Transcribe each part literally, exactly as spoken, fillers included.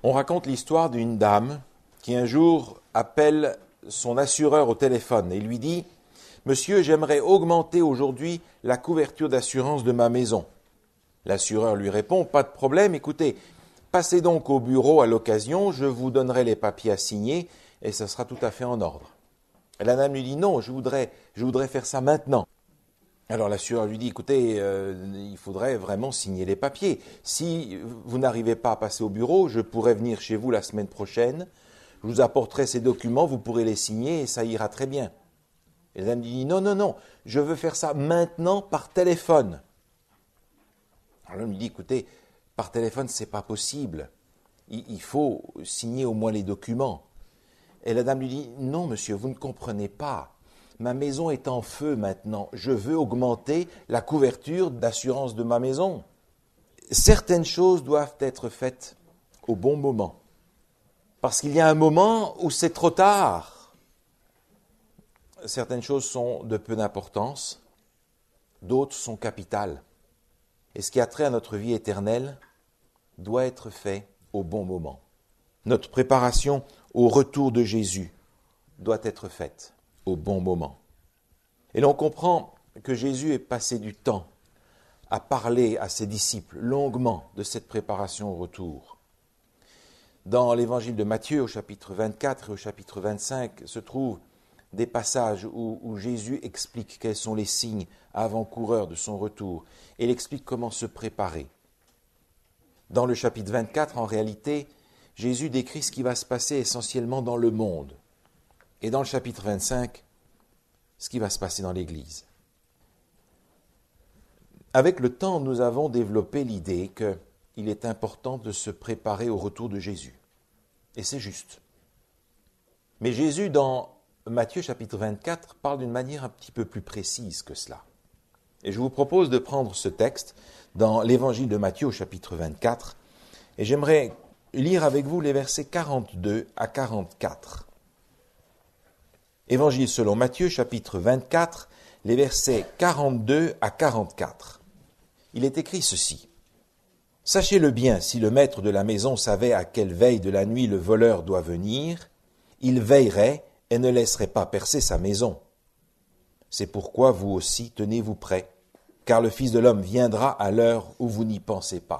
On raconte l'histoire d'une dame qui un jour appelle son assureur au téléphone et lui dit « Monsieur, j'aimerais augmenter aujourd'hui la couverture d'assurance de ma maison. » L'assureur lui répond « Pas de problème, écoutez, passez donc au bureau à l'occasion, je vous donnerai les papiers à signer et ça sera tout à fait en ordre. » Et la dame lui dit « Non, je voudrais, je voudrais faire ça maintenant. » Alors l'assureur lui dit « Écoutez, euh, il faudrait vraiment signer les papiers. Si vous n'arrivez pas à passer au bureau, je pourrais venir chez vous la semaine prochaine. Je vous apporterai ces documents, vous pourrez les signer et ça ira très bien. » Et la dame dit « Non, non, non, je veux faire ça maintenant par téléphone. » Alors l'homme lui dit « Écoutez, par téléphone, ce n'est pas possible. Il, il faut signer au moins les documents. » Et la dame lui dit « Non, monsieur, vous ne comprenez pas. Ma maison est en feu maintenant. Je veux augmenter la couverture d'assurance de ma maison. Certaines choses doivent être faites au bon moment. Parce qu'il y a un moment où c'est trop tard. Certaines choses sont de peu d'importance, d'autres sont capitales. Et ce qui a trait à notre vie éternelle doit être fait au bon moment. Notre préparation au retour de Jésus doit être faite au bon moment. Et l'on comprend que Jésus est passé du temps à parler à ses disciples longuement de cette préparation au retour. Dans l'évangile de Matthieu, au chapitre vingt-quatre et au chapitre vingt-cinq, se trouvent des passages où, où Jésus explique quels sont les signes avant-coureurs de son retour et il explique comment se préparer. Dans le chapitre vingt-quatre, en réalité, Jésus décrit ce qui va se passer essentiellement dans le monde. Et dans le chapitre vingt-cinq, ce qui va se passer dans l'Église. Avec le temps, nous avons développé l'idée qu'il est important de se préparer au retour de Jésus. Et c'est juste. Mais Jésus, dans Matthieu chapitre vingt-quatre, parle d'une manière un petit peu plus précise que cela. Et je vous propose de prendre ce texte dans l'évangile de Matthieu au chapitre vingt-quatre, et j'aimerais lire avec vous les versets quarante-deux à quarante-quatre. Évangile selon Matthieu, chapitre vingt-quatre, les versets quarante-deux à quarante-quatre. Il est écrit ceci. « Sachez-le bien, si le maître de la maison savait à quelle veille de la nuit le voleur doit venir, il veillerait et ne laisserait pas percer sa maison. C'est pourquoi vous aussi tenez-vous prêts, car le Fils de l'homme viendra à l'heure où vous n'y pensez pas. »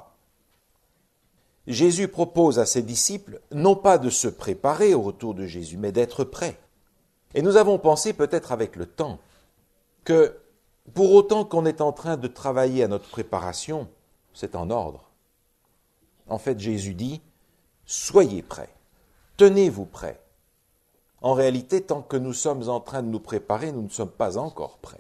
Jésus propose à ses disciples non pas de se préparer au retour de Jésus, mais d'être prêts. Et nous avons pensé peut-être avec le temps que pour autant qu'on est en train de travailler à notre préparation, c'est en ordre. En fait, Jésus dit, soyez prêts, tenez-vous prêts. En réalité, tant que nous sommes en train de nous préparer, nous ne sommes pas encore prêts.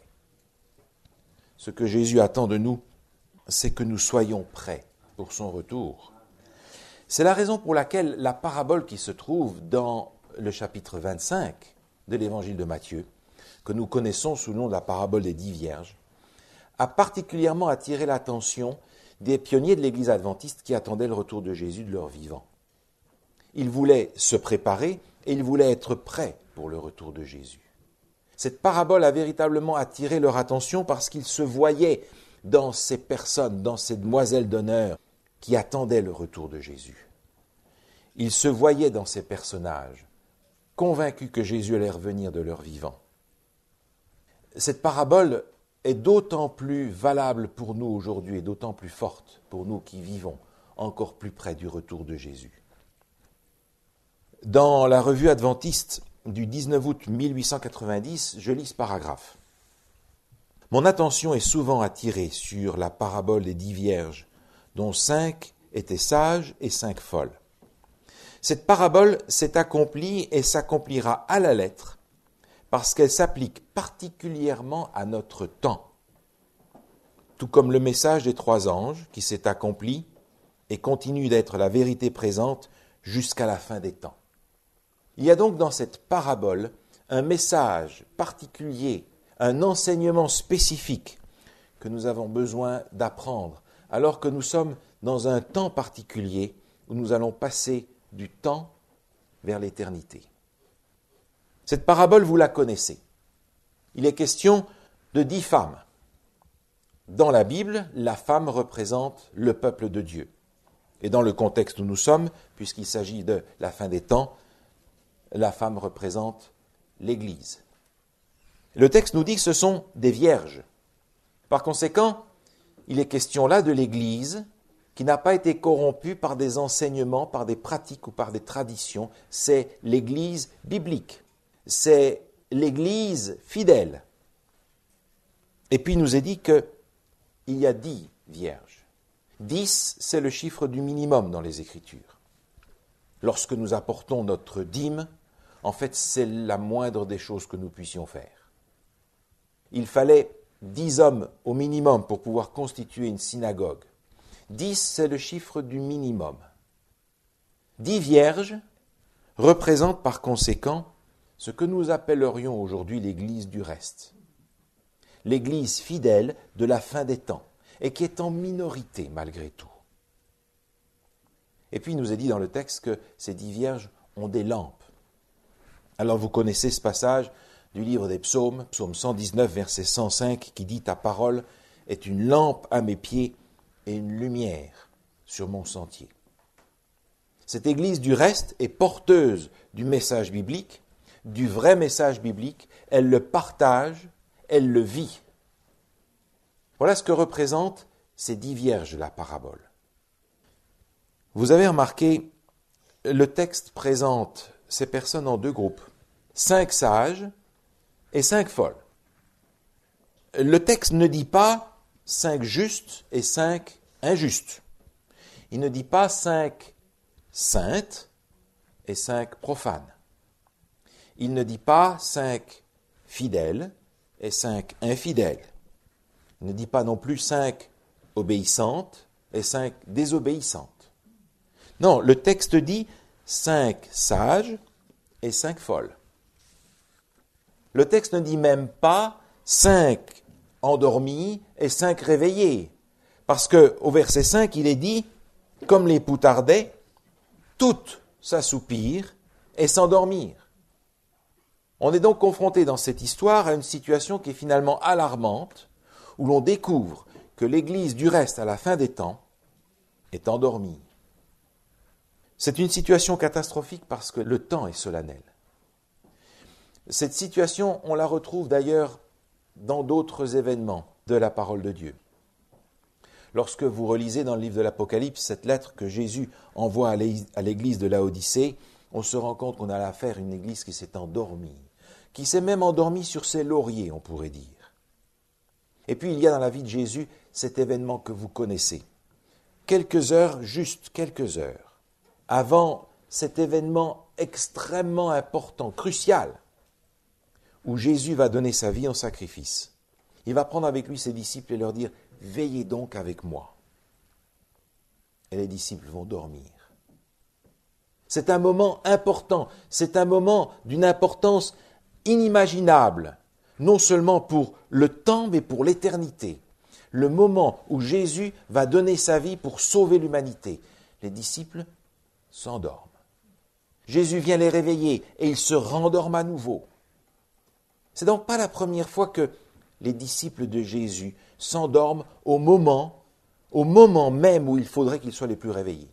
Ce que Jésus attend de nous, c'est que nous soyons prêts pour son retour. C'est la raison pour laquelle la parabole qui se trouve dans le chapitre vingt-cinq de l'évangile de Matthieu, que nous connaissons sous le nom de la parabole des dix vierges, a particulièrement attiré l'attention des pionniers de l'Église adventiste qui attendaient le retour de Jésus de leur vivant. Ils voulaient se préparer et ils voulaient être prêts pour le retour de Jésus. Cette parabole a véritablement attiré leur attention parce qu'ils se voyaient dans ces personnes, dans ces demoiselles d'honneur qui attendaient le retour de Jésus. Ils se voyaient dans ces personnages, convaincus que Jésus allait revenir de leur vivant. Cette parabole est d'autant plus valable pour nous aujourd'hui et d'autant plus forte pour nous qui vivons encore plus près du retour de Jésus. Dans la revue adventiste du dix-neuf août mille huit cent quatre-vingt-dix, je lis ce paragraphe. « Mon attention est souvent attirée sur la parabole des dix vierges, dont cinq étaient sages et cinq folles. Cette parabole s'est accomplie et s'accomplira à la lettre parce qu'elle s'applique particulièrement à notre temps, tout comme le message des trois anges qui s'est accompli et continue d'être la vérité présente jusqu'à la fin des temps. Il y a donc dans cette parabole un message particulier, un enseignement spécifique que nous avons besoin d'apprendre alors que nous sommes dans un temps particulier où nous allons passer du temps vers l'éternité. Cette parabole, vous la connaissez. Il est question de dix femmes. Dans la Bible, la femme représente le peuple de Dieu. Et dans le contexte où nous sommes, puisqu'il s'agit de la fin des temps, la femme représente l'Église. Le texte nous dit que ce sont des vierges. Par conséquent, il est question là de l'Église qui n'a pas été corrompue par des enseignements, par des pratiques ou par des traditions. C'est l'Église biblique. C'est l'Église fidèle. Et puis il nous est dit qu'il y a dix vierges. Dix, c'est le chiffre du minimum dans les Écritures. Lorsque nous apportons notre dîme, en fait, c'est la moindre des choses que nous puissions faire. Il fallait dix hommes au minimum pour pouvoir constituer une synagogue. Dix, c'est le chiffre du minimum. Dix vierges représentent par conséquent ce que nous appellerions aujourd'hui l'Église du reste. L'Église fidèle de la fin des temps, et qui est en minorité malgré tout. Et puis il nous est dit dans le texte que ces dix vierges ont des lampes. Alors vous connaissez ce passage du livre des psaumes, psaume cent dix-neuf, verset cent cinq, qui dit « Ta parole est une lampe à mes pieds et une lumière sur mon sentier. » Cette Église du reste est porteuse du message biblique, du vrai message biblique, elle le partage, elle le vit. Voilà ce que représentent ces dix vierges de la parabole. Vous avez remarqué, le texte présente ces personnes en deux groupes, cinq sages et cinq folles. Le texte ne dit pas cinq justes et cinq injustes. Il ne dit pas cinq saintes et cinq profanes. Il ne dit pas cinq fidèles et cinq infidèles. Il ne dit pas non plus cinq obéissantes et cinq désobéissantes. Non, le texte dit cinq sages et cinq folles. Le texte ne dit même pas cinq endormis et cinq réveillés. Parce qu'au verset cinq, il est dit, comme les poutardais, toutes s'assoupirent et s'endormirent. On est donc confronté dans cette histoire à une situation qui est finalement alarmante, où l'on découvre que l'Église du reste à la fin des temps est endormie. C'est une situation catastrophique parce que le temps est solennel. Cette situation, on la retrouve d'ailleurs dans d'autres événements de la parole de Dieu. Lorsque vous relisez dans le livre de l'Apocalypse cette lettre que Jésus envoie à l'église de Laodicée, on se rend compte qu'on a affaire à une église qui s'est endormie, qui s'est même endormie sur ses lauriers, on pourrait dire. Et puis il y a dans la vie de Jésus cet événement que vous connaissez. Quelques heures, juste quelques heures, avant cet événement extrêmement important, crucial, où Jésus va donner sa vie en sacrifice. Il va prendre avec lui ses disciples et leur dire « Veillez donc avec moi ». Et les disciples vont dormir. C'est un moment important, c'est un moment d'une importance inimaginable, non seulement pour le temps, mais pour l'éternité. Le moment où Jésus va donner sa vie pour sauver l'humanité. Les disciples s'endorment. Jésus vient les réveiller et ils se rendorment à nouveau. C'est donc pas la première fois que les disciples de Jésus s'endorment au moment, au moment même où il faudrait qu'ils soient les plus réveillés.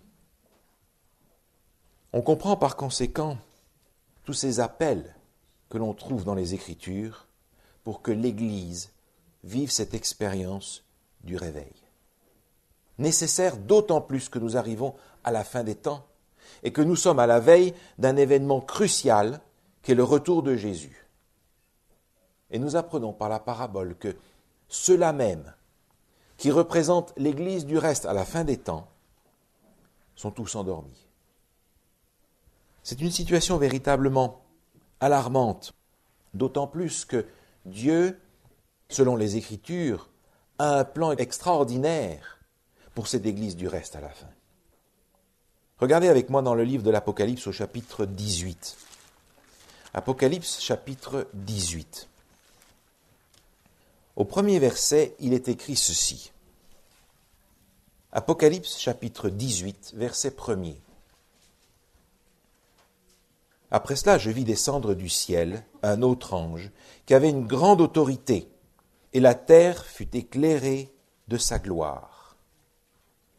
On comprend par conséquent tous ces appels que l'on trouve dans les Écritures pour que l'Église vive cette expérience du réveil. Nécessaire d'autant plus que nous arrivons à la fin des temps et que nous sommes à la veille d'un événement crucial qui est le retour de Jésus. Et nous apprenons par la parabole que ceux-là même qui représentent l'Église du reste à la fin des temps sont tous endormis. C'est une situation véritablement alarmante, d'autant plus que Dieu, selon les Écritures, a un plan extraordinaire pour cette Église du reste à la fin. Regardez avec moi dans le livre de l'Apocalypse au chapitre dix-huit. Apocalypse chapitre dix-huit. Au premier verset, il est écrit ceci. Apocalypse chapitre dix-huit, verset premier. Après cela, je vis descendre du ciel un autre ange qui avait une grande autorité, et la terre fut éclairée de sa gloire.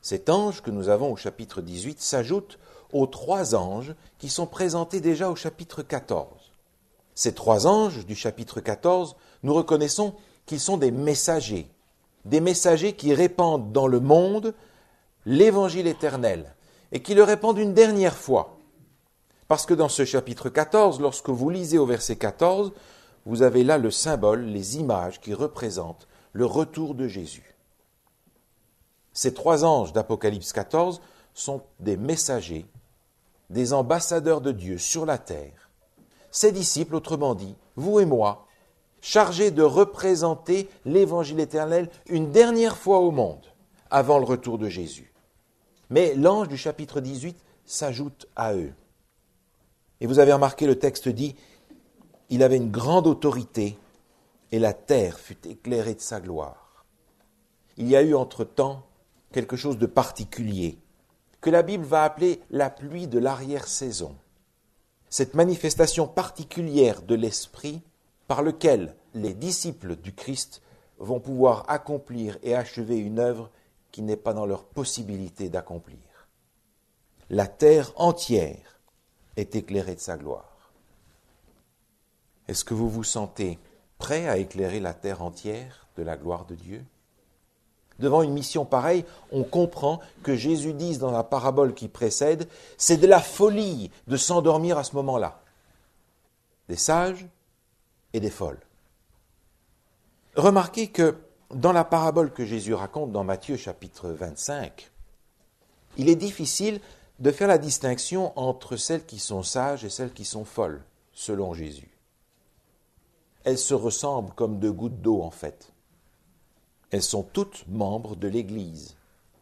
Cet ange que nous avons au chapitre dix-huit s'ajoute aux trois anges qui sont présentés déjà au chapitre quatorze. Ces trois anges du chapitre quatorze, nous reconnaissons qu'ils sont des messagers, des messagers qui répandent dans le monde l'évangile éternel et qui le répandent une dernière fois. Parce que dans ce chapitre quatorze, lorsque vous lisez au verset quatorze, vous avez là le symbole, les images qui représentent le retour de Jésus. Ces trois anges d'Apocalypse quatorze sont des messagers, des ambassadeurs de Dieu sur la terre. Ses disciples, autrement dit, vous et moi, chargés de représenter l'évangile éternel une dernière fois au monde, avant le retour de Jésus. Mais l'ange du chapitre dix-huit s'ajoute à eux. Et vous avez remarqué, le texte dit, il avait une grande autorité et la terre fut éclairée de sa gloire. Il y a eu entre-temps quelque chose de particulier, que la Bible va appeler la pluie de l'arrière-saison. Cette manifestation particulière de l'Esprit par lequel les disciples du Christ vont pouvoir accomplir et achever une œuvre qui n'est pas dans leur possibilité d'accomplir. La terre entière est éclairée de sa gloire. Est-ce que vous vous sentez prêt à éclairer la terre entière de la gloire de Dieu ? Devant une mission pareille, on comprend que Jésus dise dans la parabole qui précède, c'est de la folie de s'endormir à ce moment-là. Des sages et des folles. Remarquez que dans la parabole que Jésus raconte dans Matthieu chapitre vingt-cinq, il est difficile de faire la distinction entre celles qui sont sages et celles qui sont folles, selon Jésus. Elles se ressemblent comme deux gouttes d'eau en fait. Elles sont toutes membres de l'Église.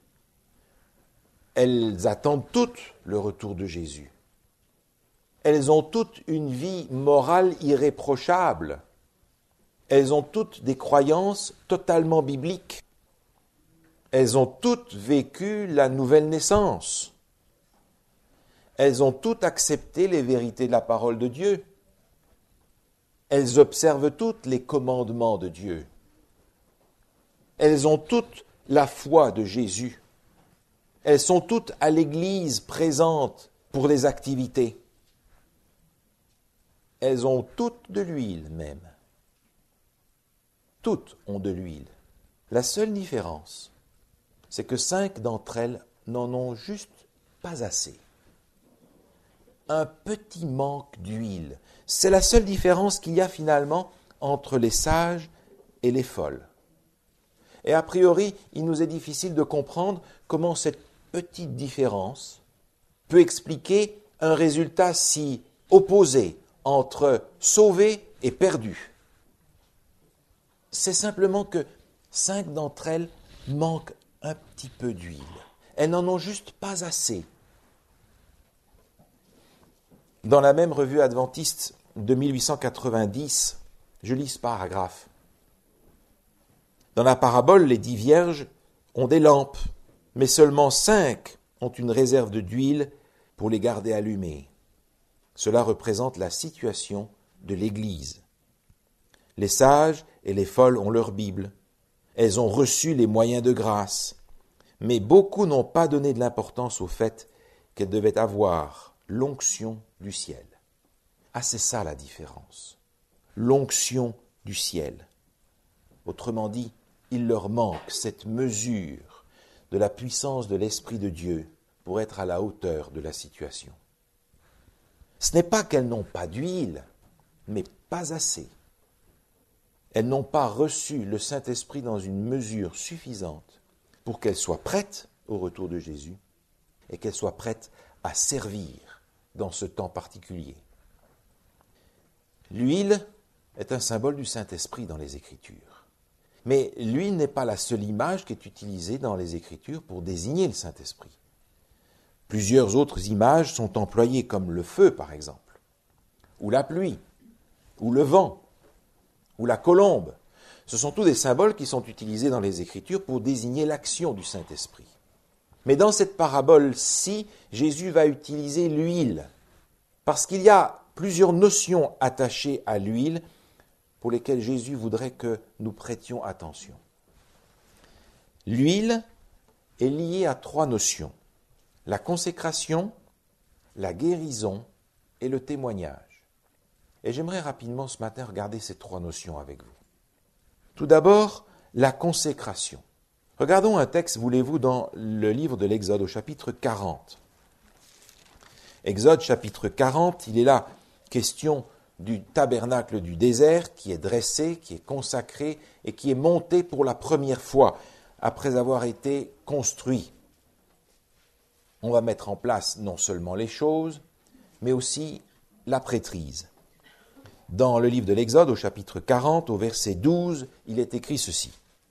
Elles attendent toutes le retour de Jésus. Elles ont toutes une vie morale irréprochable. Elles ont toutes des croyances totalement bibliques. Elles ont toutes vécu la nouvelle naissance. Elles ont toutes accepté les vérités de la parole de Dieu. Elles observent toutes les commandements de Dieu. Elles ont toutes la foi de Jésus. Elles sont toutes à l'Église présentes pour les activités. Elles ont toutes de l'huile même. Toutes ont de l'huile. La seule différence, c'est que cinq d'entre elles n'en ont juste pas assez. Un petit manque d'huile. C'est la seule différence qu'il y a finalement entre les sages et les folles. Et a priori, il nous est difficile de comprendre comment cette petite différence peut expliquer un résultat si opposé entre sauvé et perdu. C'est simplement que cinq d'entre elles manquent un petit peu d'huile. Elles n'en ont juste pas assez. Dans la même revue adventiste de mille huit cent quatre-vingt-dix, je lis ce paragraphe. Dans la parabole, les dix vierges ont des lampes, mais seulement cinq ont une réserve d'huile pour les garder allumées. Cela représente la situation de l'Église. Les sages et les folles ont leur Bible. Elles ont reçu les moyens de grâce. Mais beaucoup n'ont pas donné de l'importance au fait qu'elles devaient avoir l'onction du ciel. Ah, c'est ça la différence. L'onction du ciel. Autrement dit, il leur manque cette mesure de la puissance de l'Esprit de Dieu pour être à la hauteur de la situation. Ce n'est pas qu'elles n'ont pas d'huile, mais pas assez. Elles n'ont pas reçu le Saint-Esprit dans une mesure suffisante pour qu'elles soient prêtes au retour de Jésus et qu'elles soient prêtes à servir dans ce temps particulier. L'huile est un symbole du Saint-Esprit dans les Écritures. Mais l'huile n'est pas la seule image qui est utilisée dans les Écritures pour désigner le Saint-Esprit. Plusieurs autres images sont employées, comme le feu, par exemple, ou la pluie, ou le vent, ou la colombe. Ce sont tous des symboles qui sont utilisés dans les Écritures pour désigner l'action du Saint-Esprit. Mais dans cette parabole-ci, Jésus va utiliser l'huile, parce qu'il y a plusieurs notions attachées à l'huile pour lesquelles Jésus voudrait que nous prêtions attention. L'huile est lié à trois notions: la consécration, la guérison et le témoignage. Et j'aimerais rapidement ce matin regarder ces trois notions avec vous. Tout d'abord, la consécration. Regardons un texte, voulez-vous, dans le livre de l'Exode au chapitre quarante. Exode chapitre quarante, il est là question du tabernacle du désert qui est dressé, qui est consacré et qui est monté pour la première fois après avoir été construit. On va mettre en place non seulement les choses, mais aussi la prêtrise. Dans le livre de l'Exode, au chapitre quarante, au verset douze, il est écrit ceci.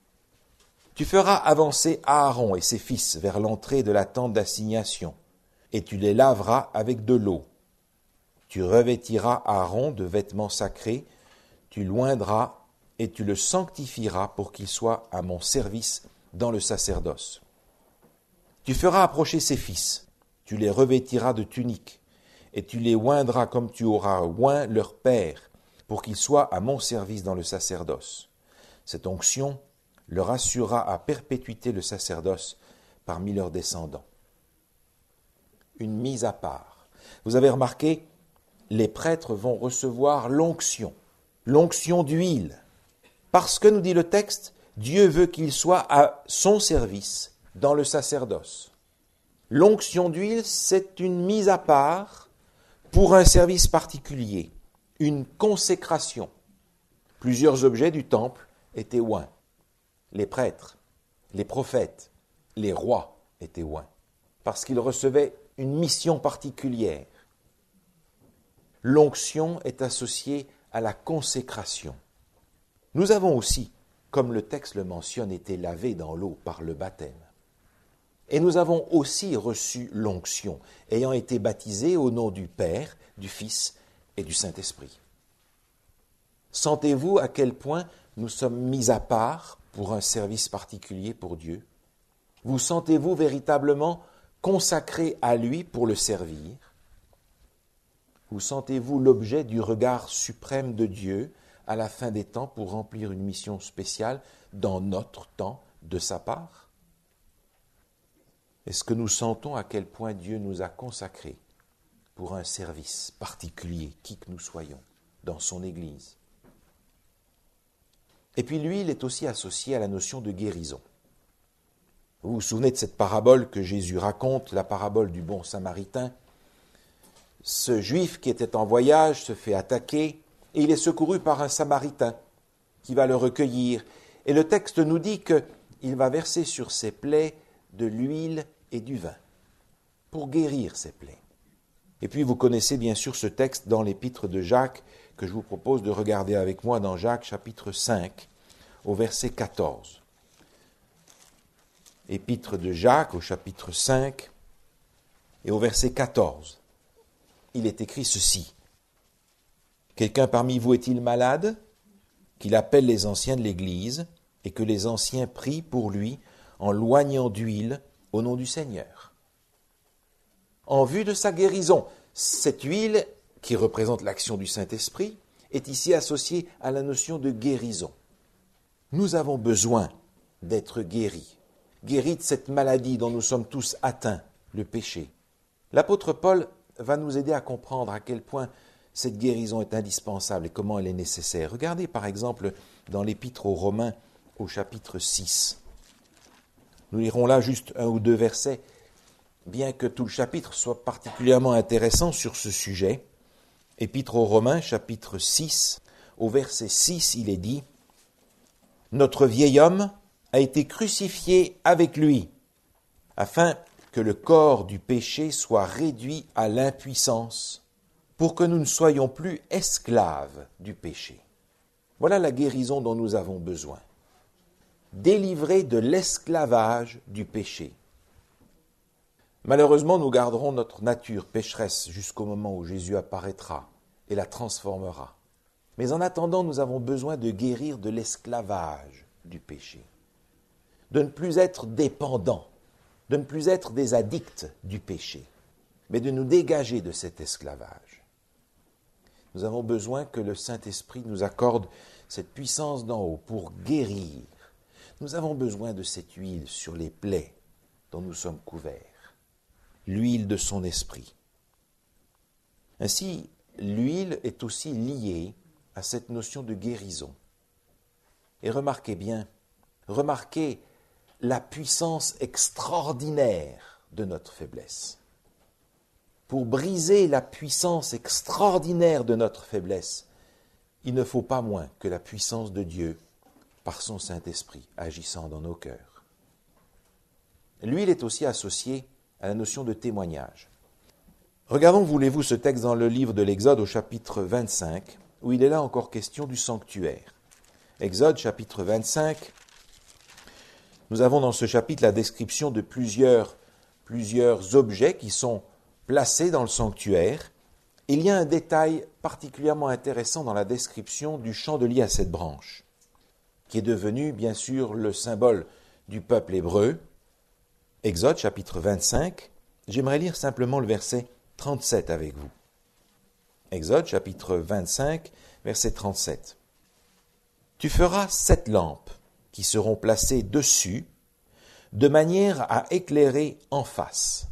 « Tu feras avancer Aaron et ses fils vers l'entrée de la tente d'assignation, et tu les laveras avec de l'eau. Tu revêtiras Aaron de vêtements sacrés, tu l'oindras et tu le sanctifieras pour qu'il soit à mon service dans le sacerdoce. Tu feras approcher ses fils, tu les revêtiras de tuniques, et tu les oindras comme tu auras oint leur père, pour qu'ils soient à mon service dans le sacerdoce. Cette onction leur assurera à perpétuité le sacerdoce parmi leurs descendants. » Une mise à part. Vous avez remarqué, les prêtres vont recevoir l'onction, l'onction d'huile, parce que, nous dit le texte, Dieu veut qu'ils soient à son service dans le sacerdoce. L'onction d'huile, c'est une mise à part pour un service particulier, une consécration. Plusieurs objets du temple étaient oints. Les prêtres, les prophètes, les rois étaient oints, parce qu'ils recevaient une mission particulière. L'onction est associée à la consécration. Nous avons aussi, comme le texte le mentionne, été lavés dans l'eau par le baptême. Et nous avons aussi reçu l'onction, ayant été baptisés au nom du Père, du Fils et du Saint-Esprit. Sentez-vous à quel point nous sommes mis à part pour un service particulier pour Dieu? Vous sentez-vous véritablement consacré à lui pour le servir? Vous sentez-vous l'objet du regard suprême de Dieu à la fin des temps pour remplir une mission spéciale dans notre temps de sa part? Est-ce que nous sentons à quel point Dieu nous a consacrés pour un service particulier, qui que nous soyons, dans son Église? Et puis l'huile est aussi associée à la notion de guérison. Vous vous souvenez de cette parabole que Jésus raconte, la parabole du bon Samaritain? Ce Juif qui était en voyage se fait attaquer et il est secouru par un Samaritain qui va le recueillir. Et le texte nous dit qu'il va verser sur ses plaies de l'huile et du vin pour guérir ses plaies. Et puis vous connaissez bien sûr ce texte dans l'épître de Jacques que je vous propose de regarder avec moi dans Jacques chapitre cinq au verset quatorze. Épître de Jacques au chapitre cinq et au verset quatorze. Il est écrit ceci. « Quelqu'un parmi vous est-il malade? Qu'il appelle les anciens de l'Église et que les anciens prient pour lui en loignant d'huile au nom du Seigneur. » En vue de sa guérison, cette huile, qui représente l'action du Saint-Esprit, est ici associée à la notion de guérison. Nous avons besoin d'être guéris, guéris de cette maladie dont nous sommes tous atteints, le péché. L'apôtre Paul va nous aider à comprendre à quel point cette guérison est indispensable et comment elle est nécessaire. Regardez par exemple dans l'Épître aux Romains au chapitre six. Nous lirons là juste un ou deux versets, bien que tout le chapitre soit particulièrement intéressant sur ce sujet. Épître aux Romains, chapitre six, au verset six, il est dit « Notre vieil homme a été crucifié avec lui, afin que le corps du péché soit réduit à l'impuissance, pour que nous ne soyons plus esclaves du péché. » Voilà la guérison dont nous avons besoin. Délivrés de l'esclavage du péché. Malheureusement, nous garderons notre nature pécheresse jusqu'au moment où Jésus apparaîtra et la transformera. Mais en attendant, nous avons besoin de guérir de l'esclavage du péché, de ne plus être dépendants, de ne plus être des addicts du péché, mais de nous dégager de cet esclavage. Nous avons besoin que le Saint-Esprit nous accorde cette puissance d'en haut pour guérir. Nous avons besoin de cette huile sur les plaies, dont nous sommes couverts, l'huile de son esprit. Ainsi, l'huile est aussi liée à cette notion de guérison. Et remarquez bien, remarquez la puissance extraordinaire de notre faiblesse. Pour briser la puissance extraordinaire de notre faiblesse, il ne faut pas moins que la puissance de Dieu par son Saint-Esprit agissant dans nos cœurs. L'huile est aussi associée à la notion de témoignage. Regardons, voulez-vous, ce texte dans le livre de l'Exode au chapitre vingt-cinq, où il est là encore question du sanctuaire. Exode chapitre vingt-cinq, nous avons dans ce chapitre la description de plusieurs, plusieurs objets qui sont placés dans le sanctuaire. Il y a un détail particulièrement intéressant dans la description du chandelier à sept branches, qui est devenu bien sûr le symbole du peuple hébreu. Exode chapitre vingt-cinq, j'aimerais lire simplement le verset trente-sept avec vous. Exode chapitre vingt-cinq, verset trente-sept. Tu feras sept lampes qui seront placées dessus, de manière à éclairer en face.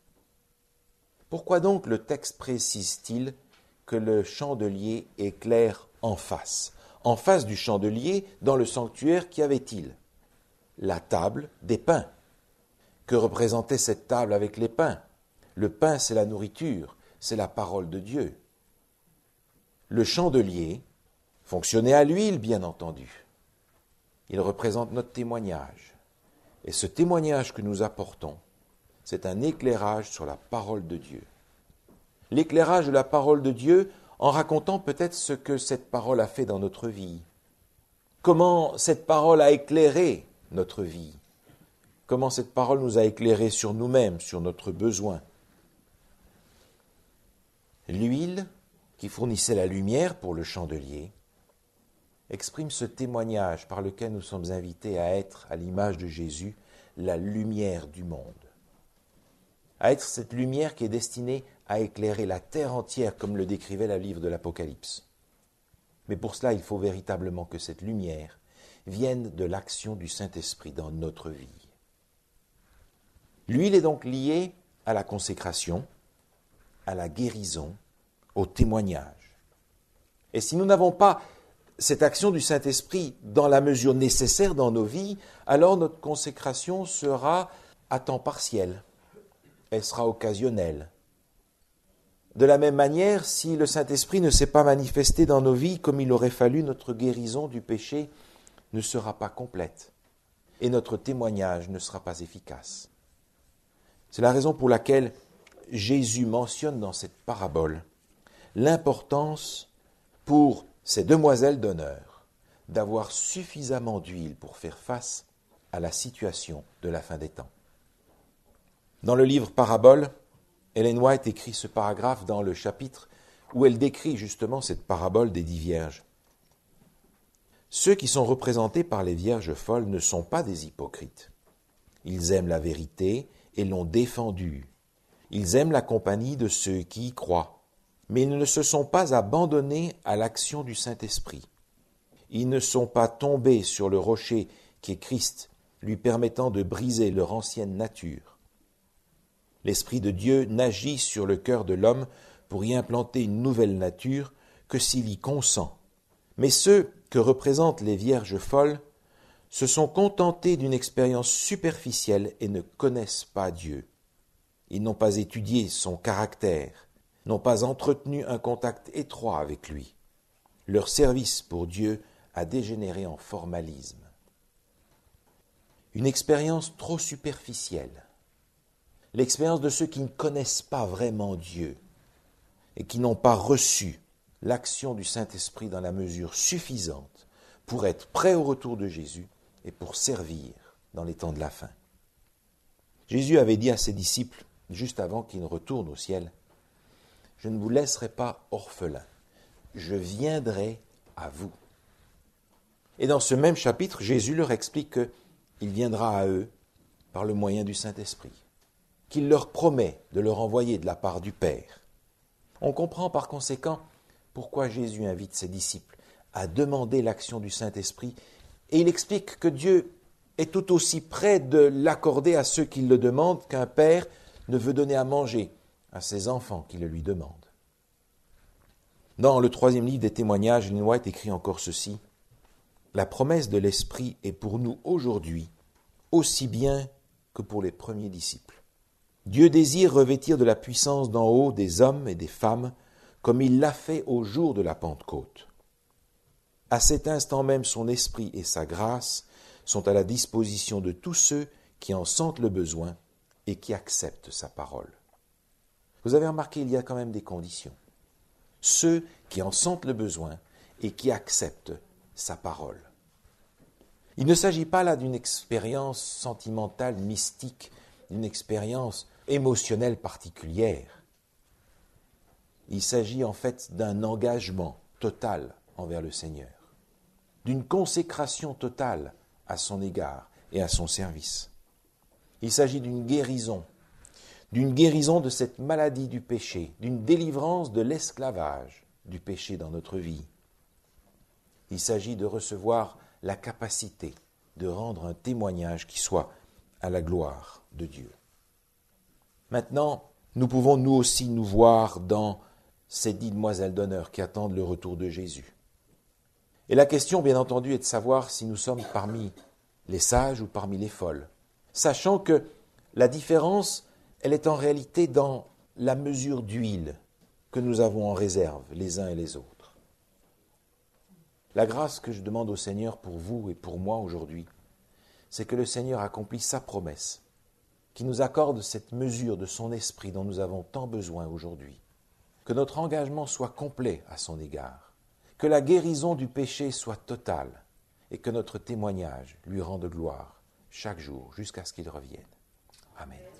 Pourquoi donc le texte précise-t-il que le chandelier éclaire en face? En face du chandelier, dans le sanctuaire, qu'y avait-il? La table des pains. Que représentait cette table avec les pains? Le pain, c'est la nourriture, c'est la parole de Dieu. Le chandelier fonctionnait à l'huile, bien entendu. Il représente notre témoignage. Et ce témoignage que nous apportons, c'est un éclairage sur la parole de Dieu. L'éclairage de la parole de Dieu en racontant peut-être ce que cette parole a fait dans notre vie. Comment cette parole a éclairé notre vie. Comment cette parole nous a éclairés sur nous-mêmes, sur notre besoin. L'huile, qui fournissait la lumière pour le chandelier, exprime ce témoignage par lequel nous sommes invités à être, à l'image de Jésus, la lumière du monde. À être cette lumière qui est destinée à éclairer la terre entière, comme le décrivait le livre de l'Apocalypse. Mais pour cela, il faut véritablement que cette lumière vienne de l'action du Saint-Esprit dans notre vie. L'huile est donc liée à la consécration, à la guérison, au témoignage. Et si nous n'avons pas cette action du Saint-Esprit dans la mesure nécessaire dans nos vies, alors notre consécration sera à temps partiel. Elle sera occasionnelle. De la même manière, si le Saint-Esprit ne s'est pas manifesté dans nos vies comme il aurait fallu, notre guérison du péché ne sera pas complète et notre témoignage ne sera pas efficace. C'est la raison pour laquelle Jésus mentionne dans cette parabole l'importance pour ces demoiselles d'honneur d'avoir suffisamment d'huile pour faire face à la situation de la fin des temps. Dans le livre Parabole, Ellen White écrit ce paragraphe dans le chapitre où elle décrit justement cette parabole des dix vierges. Ceux qui sont représentés par les vierges folles ne sont pas des hypocrites. Ils aiment la vérité et l'ont défendue. Ils aiment la compagnie de ceux qui y croient. Mais ils ne se sont pas abandonnés à l'action du Saint-Esprit. Ils ne sont pas tombés sur le rocher qui est Christ, lui permettant de briser leur ancienne nature. L'Esprit de Dieu n'agit sur le cœur de l'homme pour y implanter une nouvelle nature que s'il y consent. Mais ceux que représentent les vierges folles se sont contentés d'une expérience superficielle et ne connaissent pas Dieu. Ils n'ont pas étudié son caractère, n'ont pas entretenu un contact étroit avec lui. Leur service pour Dieu a dégénéré en formalisme. Une expérience trop superficielle, l'expérience de ceux qui ne connaissent pas vraiment Dieu et qui n'ont pas reçu l'action du Saint-Esprit dans la mesure suffisante pour être prêts au retour de Jésus et pour servir dans les temps de la fin. Jésus avait dit à ses disciples, juste avant qu'il ne retourne au ciel, « Je ne vous laisserai pas orphelins, je viendrai à vous. » Et dans ce même chapitre, Jésus leur explique qu'il viendra à eux par le moyen du Saint-Esprit, qu'il leur promet de leur envoyer de la part du Père. On comprend par conséquent pourquoi Jésus invite ses disciples à demander l'action du Saint-Esprit, et il explique que Dieu est tout aussi près de l'accorder à ceux qui le demandent qu'un père ne veut donner à manger à ses enfants qui le lui demandent. Dans le troisième livre des témoignages, Ellen White écrit encore ceci. La promesse de l'Esprit est pour nous aujourd'hui aussi bien que pour les premiers disciples. Dieu désire revêtir de la puissance d'en haut des hommes et des femmes comme il l'a fait au jour de la Pentecôte. À cet instant même, son esprit et sa grâce sont à la disposition de tous ceux qui en sentent le besoin et qui acceptent sa parole. Vous avez remarqué, il y a quand même des conditions. Ceux qui en sentent le besoin et qui acceptent sa parole. Il ne s'agit pas là d'une expérience sentimentale, mystique, d'une expérience émotionnelle particulière. Il s'agit en fait d'un engagement total envers le Seigneur, d'une consécration totale à son égard et à son service. Il s'agit d'une guérison, d'une guérison de cette maladie du péché, d'une délivrance de l'esclavage du péché dans notre vie. Il s'agit de recevoir la capacité de rendre un témoignage qui soit à la gloire de Dieu. Maintenant, nous pouvons nous aussi nous voir dans ces dix demoiselles d'honneur qui attendent le retour de Jésus. Et la question, bien entendu, est de savoir si nous sommes parmi les sages ou parmi les folles, sachant que la différence, elle est en réalité dans la mesure d'huile que nous avons en réserve les uns et les autres. La grâce que je demande au Seigneur pour vous et pour moi aujourd'hui, c'est que le Seigneur accomplisse sa promesse, qu'il nous accorde cette mesure de son esprit dont nous avons tant besoin aujourd'hui, que notre engagement soit complet à son égard, que la guérison du péché soit totale et que notre témoignage lui rende gloire chaque jour jusqu'à ce qu'il revienne. Amen.